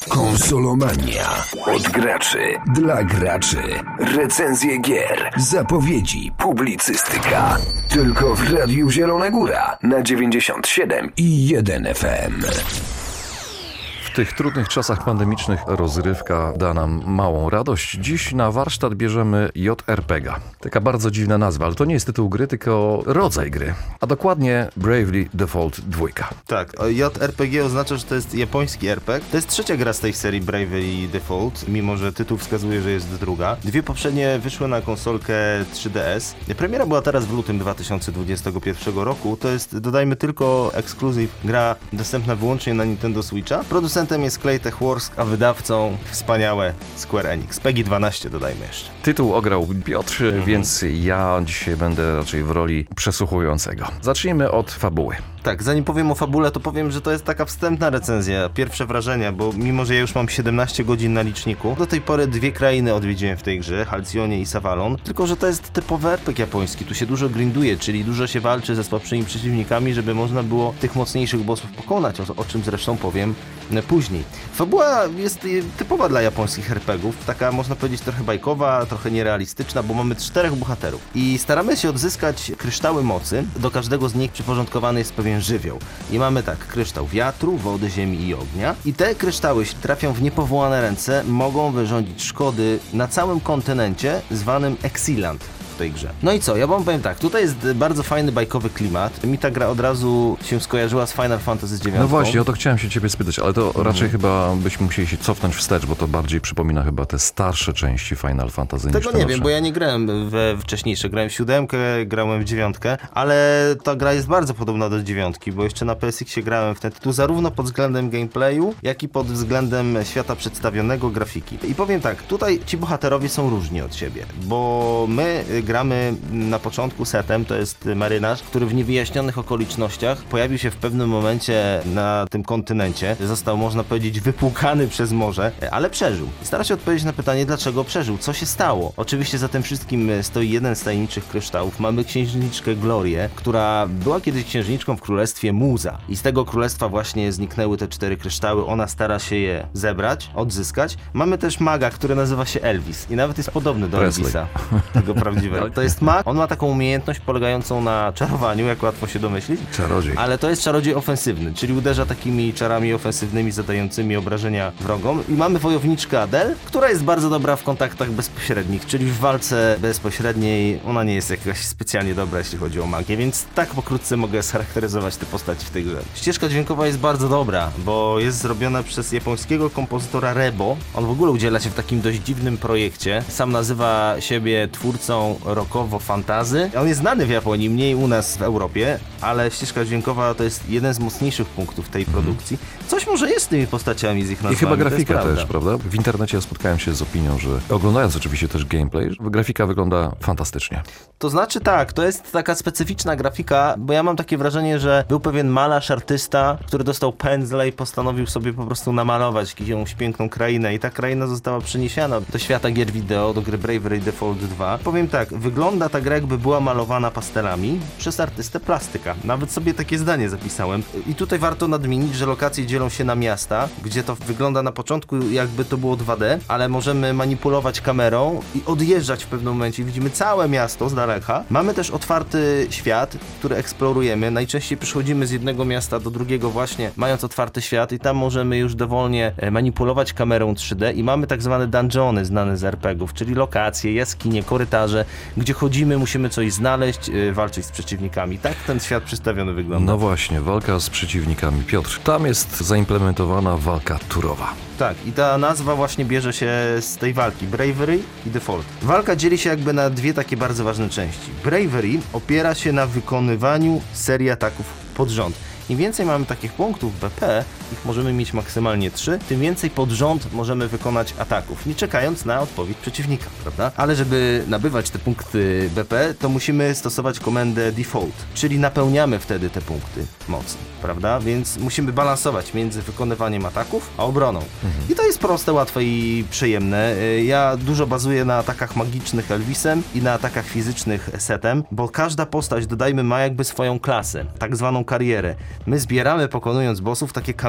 Konsolomania. Od graczy, dla graczy. Recenzje gier, zapowiedzi, publicystyka. Tylko w Radiu Zielona Góra na 97,1 FM. W tych trudnych czasach pandemicznych rozrywka da nam małą radość. Dziś na warsztat bierzemy JRPG. Taka bardzo dziwna nazwa, ale to nie jest tytuł gry, tylko rodzaj gry. A dokładnie Bravely Default 2. Tak, JRPG oznacza, że to jest japoński RPG. To jest trzecia gra z tej serii Bravely Default, mimo że tytuł wskazuje, że jest druga. Dwie poprzednie wyszły na konsolkę 3DS. Premiera była teraz w lutym 2021 roku. To jest, dodajmy, tylko ekskluzyw, gra dostępna wyłącznie na Nintendo Switcha. Producentem jest Claytech-Works, a wydawcą wspaniałe Square Enix. PEGI 12 dodajmy jeszcze. Tytuł ograł Piotr, więc ja dzisiaj będę raczej w roli przesłuchującego. Zacznijmy od fabuły. Tak, zanim powiem o fabule, to powiem, że to jest taka wstępna recenzja, pierwsze wrażenia, bo mimo, że ja już mam 17 godzin na liczniku, do tej pory 2 krainy odwiedziłem w tej grze, Halcyonie i Savalon, tylko że to jest typowy RPG japoński, tu się dużo grinduje, czyli dużo się walczy ze słabszymi przeciwnikami, żeby można było tych mocniejszych bossów pokonać, o czym zresztą powiem później. Fabuła jest typowa dla japońskich RPGów, taka można powiedzieć trochę bajkowa, trochę nierealistyczna, bo mamy 4 bohaterów i staramy się odzyskać kryształy mocy, do każdego z nich przyporządkowany jest pewien żywioł. I mamy tak, kryształ wiatru, wody, ziemi i ognia. I te kryształy, jeśli trafią w niepowołane ręce, mogą wyrządzić szkody na całym kontynencie zwanym Exiland w tej grze. No i co, ja wam powiem tak, tutaj jest bardzo fajny bajkowy klimat. Mi ta gra od razu się skojarzyła z Final Fantasy IX. No właśnie, o to chciałem się ciebie spytać, ale to raczej chyba byśmy musieli się cofnąć wstecz, bo to bardziej przypomina chyba te starsze części Final Fantasy. Tego nie wiem, bo ja nie grałem we wcześniejsze. Grałem w 7, grałem w 9, ale ta gra jest bardzo podobna do 9, bo jeszcze na PSX-ie grałem w ten tytuł zarówno pod względem gameplayu, jak i pod względem świata przedstawionego, grafiki. I powiem tak, tutaj ci bohaterowie są różni od siebie, bo my gramy na początku setem, to jest marynarz, który w niewyjaśnionych okolicznościach pojawił się w pewnym momencie na tym kontynencie. Został, można powiedzieć, wypłukany przez morze, ale przeżył. I stara się odpowiedzieć na pytanie, dlaczego przeżył, co się stało. Oczywiście za tym wszystkim stoi jeden z tajemniczych kryształów. Mamy księżniczkę Glorię, która była kiedyś księżniczką w królestwie Muza. I z tego królestwa właśnie zniknęły te 4 kryształy. Ona stara się je zebrać, odzyskać. Mamy też maga, który nazywa się Elvis i nawet jest podobny do Presley. Elvisa, tego prawdziwego. To jest mag, on ma taką umiejętność polegającą na czarowaniu, jak łatwo się domyślić. Czarodziej. Ale to jest czarodziej ofensywny, czyli uderza takimi czarami ofensywnymi zadającymi obrażenia wrogom. I mamy wojowniczkę Adele, która jest bardzo dobra w kontaktach bezpośrednich, czyli w walce bezpośredniej ona nie jest jakaś specjalnie dobra, jeśli chodzi o magię, więc tak pokrótce mogę scharakteryzować te postaci w tej grze. Ścieżka dźwiękowa jest bardzo dobra, bo jest zrobiona przez japońskiego kompozytora Rebo. On w ogóle udziela się w takim dość dziwnym projekcie. Sam nazywa siebie twórcą rockowo-fantazy. On jest znany w Japonii, mniej u nas w Europie, ale ścieżka dźwiękowa to jest jeden z mocniejszych punktów tej produkcji. Coś może jest z tymi postaciami, z ich nazwami. I chyba grafika też, prawda? W internecie ja spotkałem się z opinią, że oglądając oczywiście też gameplay, grafika wygląda fantastycznie. To znaczy tak, to jest taka specyficzna grafika, bo ja mam takie wrażenie, że był pewien malarz, artysta, który dostał pędzle i postanowił sobie po prostu namalować jakąś piękną krainę i ta kraina została przeniesiona do świata gier wideo, do gry Bravely Default 2. Powiem tak, wygląda ta gra, jakby była malowana pastelami przez artystę plastyka. Nawet sobie takie zdanie zapisałem. I tutaj warto nadmienić, że lokacje dzielą się na miasta, gdzie to wygląda na początku jakby to było 2D, ale możemy manipulować kamerą i odjeżdżać w pewnym momencie. Widzimy całe miasto z daleka. Mamy też otwarty świat, który eksplorujemy. Najczęściej przechodzimy z jednego miasta do drugiego właśnie mając otwarty świat i tam możemy już dowolnie manipulować kamerą 3D i mamy tak zwane dungeony znane z RPGów, czyli lokacje, jaskinie, korytarze, gdzie chodzimy, musimy coś znaleźć, walczyć z przeciwnikami. Tak ten świat przedstawiony wygląda. No właśnie, walka z przeciwnikami. Piotr, tam jest zaimplementowana walka turowa. Tak, i ta nazwa właśnie bierze się z tej walki, Bravery i Default. Walka dzieli się jakby na 2 takie bardzo ważne części. Bravery opiera się na wykonywaniu serii ataków pod rząd. Im więcej mamy takich punktów BP, ich możemy mieć maksymalnie 3, tym więcej pod rząd możemy wykonać ataków, nie czekając na odpowiedź przeciwnika, prawda? Ale żeby nabywać te punkty BP, to musimy stosować komendę default, czyli napełniamy wtedy te punkty mocy, prawda? Więc musimy balansować między wykonywaniem ataków a obroną. I to jest proste, łatwe i przyjemne. Ja dużo bazuję na atakach magicznych Elvisem i na atakach fizycznych setem, bo każda postać, dodajmy, ma jakby swoją klasę, tak zwaną karierę. My zbieramy, pokonując bossów, takie kamienie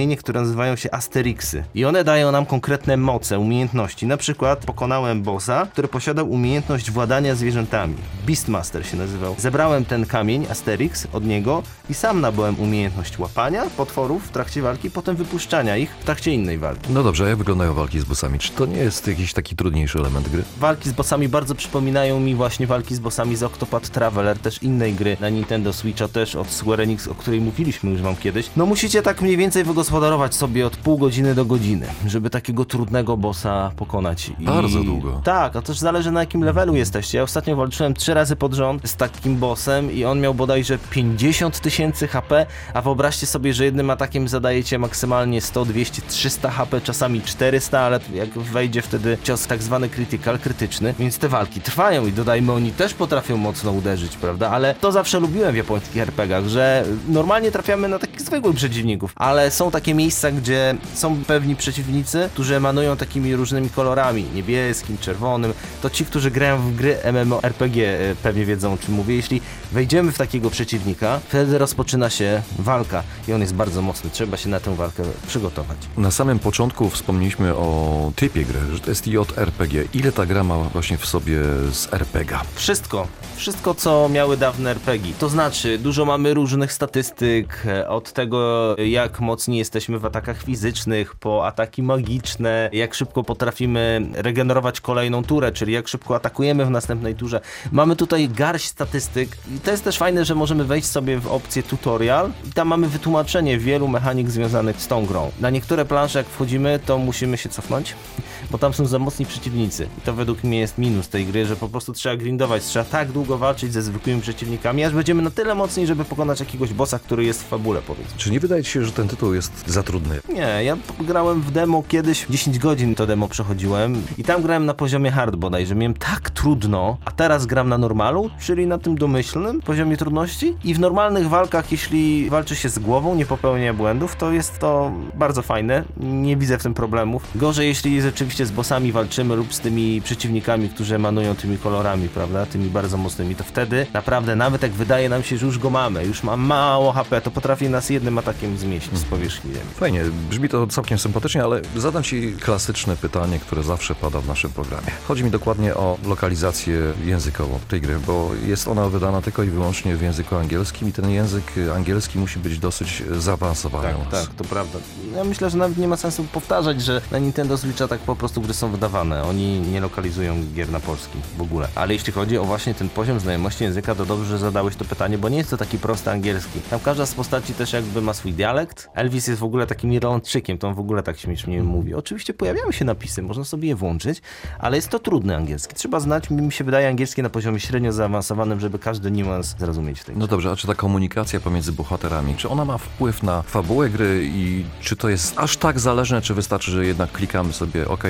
kamienie, które nazywają się Asterixy. I one dają nam konkretne moce, umiejętności. Na przykład pokonałem bossa, który posiadał umiejętność władania zwierzętami. Beastmaster się nazywał. Zebrałem ten kamień, Asterix, od niego i sam nabyłem umiejętność łapania potworów w trakcie walki, potem wypuszczania ich w trakcie innej walki. No dobrze, a jak wyglądają walki z bossami? Czy to nie jest jakiś taki trudniejszy element gry? Walki z bossami bardzo przypominają mi właśnie walki z bossami z Octopath Traveler, też innej gry na Nintendo Switcha, też od Square Enix, o której mówiliśmy już wam kiedyś. No musicie tak mniej więcej wygospodarować sobie od pół godziny do godziny, żeby takiego trudnego bossa pokonać. Bardzo długo. Tak, a też zależy na jakim levelu jesteście. Ja ostatnio walczyłem 3 razy pod rząd z takim bossem i on miał bodajże 50 000 HP, a wyobraźcie sobie, że jednym atakiem zadajecie maksymalnie 100, 200, 300 HP, czasami 400, ale jak wejdzie wtedy cios tak zwany critical, krytyczny, więc te walki trwają i dodajmy, oni też potrafią mocno uderzyć, prawda? Ale to zawsze lubiłem w japońskich RPGach, że normalnie trafiamy na takich zwykłych przeciwników, ale są takie miejsca, gdzie są pewni przeciwnicy, którzy emanują takimi różnymi kolorami, niebieskim, czerwonym. To ci, którzy grają w gry MMORPG pewnie wiedzą, o czym mówię. Jeśli wejdziemy w takiego przeciwnika, wtedy rozpoczyna się walka i on jest bardzo mocny. Trzeba się na tę walkę przygotować. Na samym początku wspomnieliśmy o typie gry, że to jest JRPG. Ile ta gra ma właśnie w sobie z RPG? Wszystko, co miały dawne RPG. To znaczy, dużo mamy różnych statystyk, od tego, jak mocni jesteśmy w atakach fizycznych, po ataki magiczne, jak szybko potrafimy regenerować kolejną turę, czyli jak szybko atakujemy w następnej turze. Mamy tutaj garść statystyk i to jest też fajne, że możemy wejść sobie w opcję tutorial i tam mamy wytłumaczenie wielu mechanik związanych z tą grą. Na niektóre plansze, jak wchodzimy, to musimy się cofnąć, bo tam są za mocni przeciwnicy. I to według mnie jest minus tej gry, że po prostu trzeba grindować, trzeba tak długo walczyć ze zwykłymi przeciwnikami, aż będziemy na tyle mocni, żeby pokonać jakiegoś bossa, który jest w fabule, powiedzmy. Czy nie wydaje ci się, że ten tytuł jest za trudny? Nie, ja grałem w demo kiedyś, 10 godzin to demo przechodziłem i tam grałem na poziomie hard bodajże, miałem tak trudno, a teraz gram na normalu, czyli na tym domyślnym poziomie trudności i w normalnych walkach, jeśli walczy się z głową, nie popełnia błędów, to jest to bardzo fajne, nie widzę w tym problemów. Gorzej, jeśli rzeczywiście z bossami walczymy lub z tymi przeciwnikami, którzy emanują tymi kolorami, prawda, tymi bardzo mocnymi, to wtedy naprawdę, nawet jak wydaje nam się, że już go mamy, już ma mało HP, to potrafi nas jednym atakiem zmieścić z powierzchni ziemi. Fajnie, brzmi to całkiem sympatycznie, ale zadam ci klasyczne pytanie, które zawsze pada w naszym programie. Chodzi mi dokładnie o lokalizację językową tej gry, bo jest ona wydana tylko i wyłącznie w języku angielskim i ten język angielski musi być dosyć zaawansowany. Tak, to prawda. Ja myślę, że nawet nie ma sensu powtarzać, że na Nintendo Switcha tak po prostu gry są wydawane. Oni nie lokalizują gier na polski w ogóle. Ale jeśli chodzi o właśnie ten poziom znajomości języka, to dobrze, że zadałeś to pytanie, bo nie jest to taki prosty angielski. Tam każda z postaci też jakby ma swój dialekt. Elvis jest w ogóle takim Irlandczykiem, to on w ogóle tak śmiesznie mówi. Oczywiście pojawiają się napisy, można sobie je włączyć, ale jest to trudny angielski. Trzeba znać, mi się wydaje, angielski na poziomie średnio zaawansowanym, żeby każdy niuans zrozumieć w tej grze. No dobrze, a czy ta komunikacja pomiędzy bohaterami, czy ona ma wpływ na fabułę gry i czy to jest aż tak zależne, czy wystarczy, że jednak klikamy sobie OK,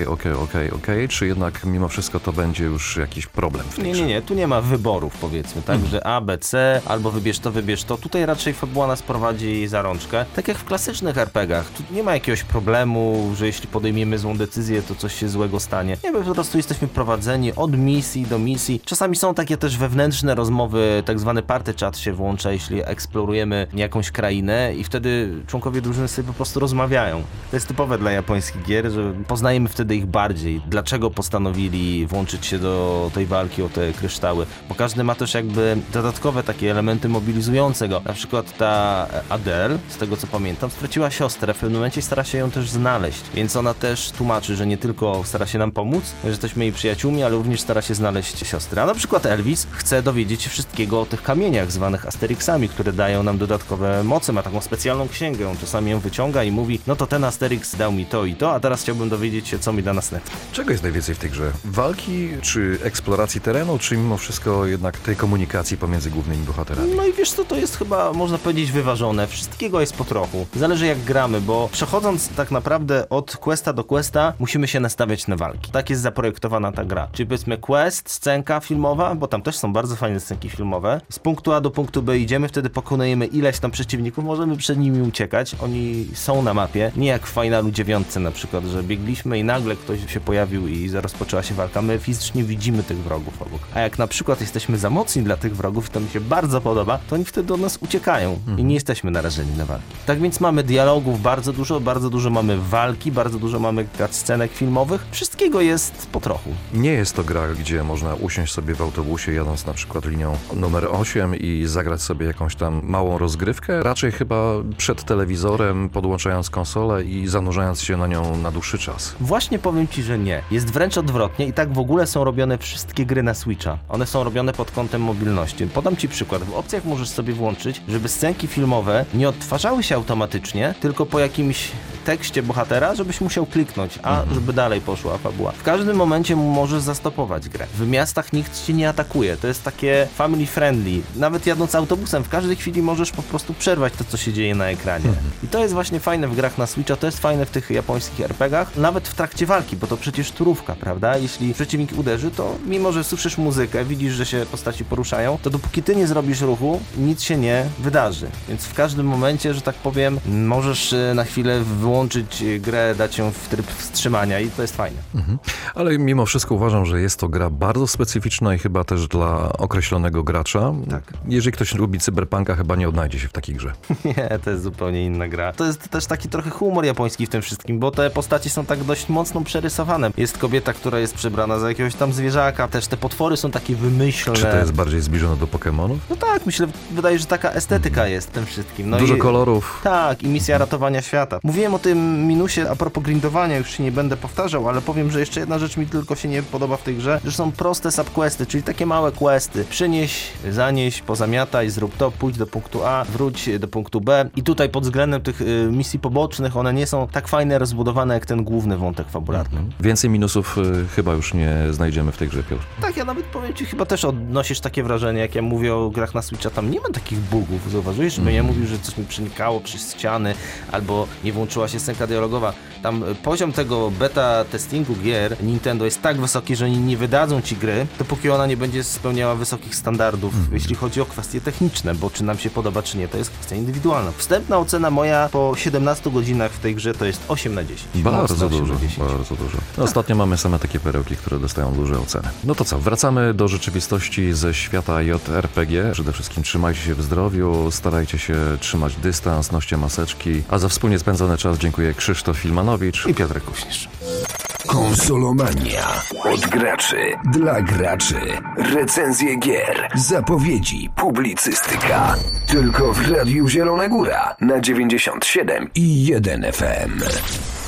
czy jednak mimo wszystko to będzie już jakiś problem w tej grze? Nie, tu nie ma wyborów, powiedzmy, tak, że A, B, C, albo wybierz to. Tutaj raczej fabuła nas prowadzi za rączkę. Tak jak w klasycznych RPGach, tu nie ma jakiegoś problemu, że jeśli podejmiemy złą decyzję, to coś się złego stanie. Nie, my po prostu jesteśmy prowadzeni od misji do misji. Czasami są takie też wewnętrzne rozmowy, tak zwany party chat się włącza, jeśli eksplorujemy jakąś krainę i wtedy członkowie drużyny sobie po prostu rozmawiają. To jest typowe dla japońskich gier, że poznajemy wtedy ich bardziej. Dlaczego postanowili włączyć się do tej walki o te kryształy? Bo każdy ma też jakby dodatkowe takie elementy mobilizujące go. Na przykład ta Adele, z tego co pamiętam, straciła siostrę, w pewnym momencie stara się ją też znaleźć, więc ona też tłumaczy, że nie tylko stara się nam pomóc, że jesteśmy jej przyjaciółmi, ale również stara się znaleźć siostrę. A na przykład Elvis chce dowiedzieć się wszystkiego o tych kamieniach zwanych Asterixami, które dają nam dodatkowe moce, ma taką specjalną księgę, on czasami ją wyciąga i mówi, no to ten Asterix dał mi to i to, a teraz chciałbym dowiedzieć się, co mi da następne. Czego jest najwięcej w tej grze? Walki, czy eksploracji terenu, czy mimo wszystko jednak tej komunikacji pomiędzy głównymi bohaterami? No i wiesz co, to jest chyba, można powiedzieć, wyważone. Wszystkiego jest po trochu. Zależy jak gramy, bo przechodząc tak naprawdę od questa do questa, musimy się nastawiać na walki. Tak jest zaprojektowana ta gra. Czyli powiedzmy quest, scenka filmowa, bo tam też są bardzo fajne scenki filmowe. Z punktu A do punktu B idziemy, wtedy pokonujemy ileś tam przeciwników, możemy przed nimi uciekać. Oni są na mapie. Nie jak w Finalu 9 na przykład, że biegliśmy i nagle ktoś się pojawił i rozpoczęła się walka. My fizycznie widzimy tych wrogów obok. A jak na przykład jesteśmy za mocni dla tych wrogów, to mi się bardzo podoba, to oni wtedy do nas uciekają i nie jesteśmy narażeni na walki. Tak więc mamy dialog dialogów bardzo dużo mamy walki, bardzo dużo mamy cutscenek filmowych. Wszystkiego jest po trochu. Nie jest to gra, gdzie można usiąść sobie w autobusie, jadąc na przykład linią numer 8 i zagrać sobie jakąś tam małą rozgrywkę. Raczej chyba przed telewizorem, podłączając konsolę i zanurzając się na nią na dłuższy czas. Właśnie powiem ci, że nie. Jest wręcz odwrotnie i tak w ogóle są robione wszystkie gry na Switcha. One są robione pod kątem mobilności. Podam ci przykład. W opcjach możesz sobie włączyć, żeby scenki filmowe nie odtwarzały się automatycznie, tylko po jakimś tekście bohatera, żebyś musiał kliknąć, żeby dalej poszła fabuła. W każdym momencie możesz zastopować grę. W miastach nikt cię nie atakuje. To jest takie family friendly. Nawet jadąc autobusem, w każdej chwili możesz po prostu przerwać to, co się dzieje na ekranie. I to jest właśnie fajne w grach na Switcha, to jest fajne w tych japońskich RPGach, nawet w trakcie walki, bo to przecież turówka, prawda? Jeśli przeciwnik uderzy, to mimo, że słyszysz muzykę, widzisz, że się postaci poruszają, to dopóki ty nie zrobisz ruchu, nic się nie wydarzy. Więc w każdym momencie, że tak powiem, możesz na chwilę wyłączyć grę, dać ją w tryb wstrzymania i to jest fajne. Ale mimo wszystko uważam, że jest to gra bardzo specyficzna i chyba też dla określonego gracza. Tak. Jeżeli ktoś lubi cyberpunka, chyba nie odnajdzie się w takiej grze. Nie, to jest zupełnie inna gra. To jest też taki trochę humor japoński w tym wszystkim, bo te postaci są tak dość mocno przerysowane. Jest kobieta, która jest przebrana za jakiegoś tam zwierzaka, też te potwory są takie wymyślne. Czy to jest bardziej zbliżone do Pokemonów? No tak, myślę, wydaje się, że taka estetyka jest w tym wszystkim. No Dużo kolorów. Tak, i misja ratowania świata. Mówiłem o tym minusie a propos grindowania, już się nie będę powtarzał, ale powiem, że jeszcze jedna rzecz mi tylko się nie podoba w tej grze, że są proste subquesty, czyli takie małe questy. Przynieś, zanieś, pozamiataj, zrób to, pójdź do punktu A, wróć do punktu B. I tutaj pod względem tych misji pobocznych, one nie są tak fajnie rozbudowane jak ten główny wątek fabularny. Więcej minusów chyba już nie znajdziemy w tej grze, Piotr. Tak, ja nawet powiem ci, chyba też odnosisz takie wrażenie, jak ja mówię o grach na Switcha, tam nie ma takich bugów, zauważyłeś? Żebym ja mówił, że coś mi przenikało przez ściany, albo nie włączyła się scenka dialogowa. Tam poziom tego beta testingu gier Nintendo jest tak wysoki, że oni nie wydadzą ci gry, dopóki ona nie będzie spełniała wysokich standardów, jeśli chodzi o kwestie techniczne, bo czy nam się podoba, czy nie, to jest kwestia indywidualna. Wstępna ocena moja po 17 godzinach w tej grze to jest 8 na 10. Bardzo dużo, bardzo dużo. No, ostatnio mamy same takie perełki, które dostają duże oceny. No to co, wracamy do rzeczywistości ze świata JRPG. Przede wszystkim trzymajcie się w zdrowiu, starajcie się trzymać dystans, noście maseczki, a za wspólnie spędzony czas dziękuję Krzysztof Filmanowicz I Piotrek Kuśnierz. Konsolomania. Od graczy. Dla graczy. Recenzje gier. Zapowiedzi. Publicystyka. Tylko w Radiu Zielona Góra na 97,1 FM.